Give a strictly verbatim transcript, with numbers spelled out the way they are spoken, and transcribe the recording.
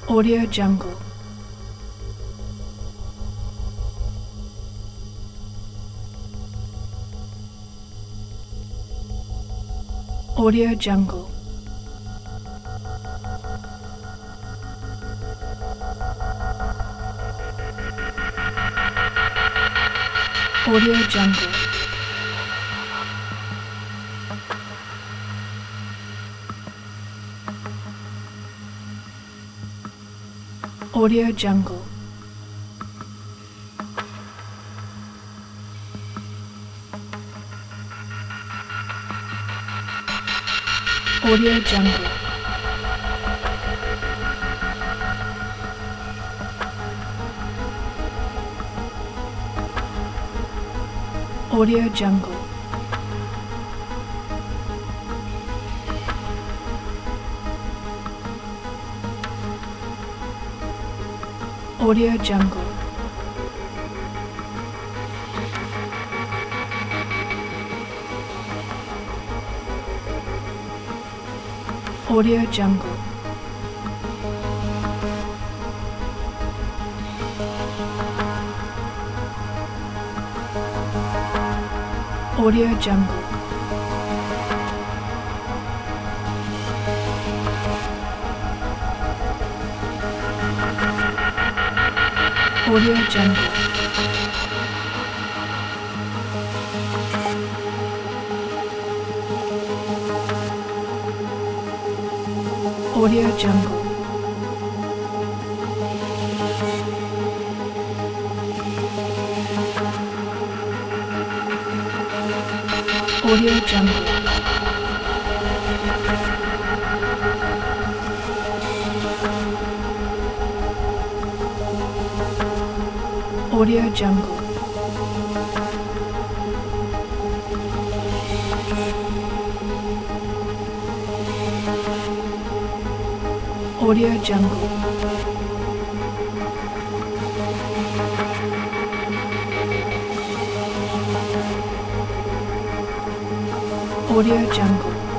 Audio Jungle. Audio Jungle. Audio Jungle. Audio Jungle. Audio Jungle. Audio Jungle. Audio Jungle. Audio Jungle. Audio Jungle. Audio Jungle. Audio Jungle. Audio Jungle. Audio Jungle. Audio Jungle. Audio Jungle.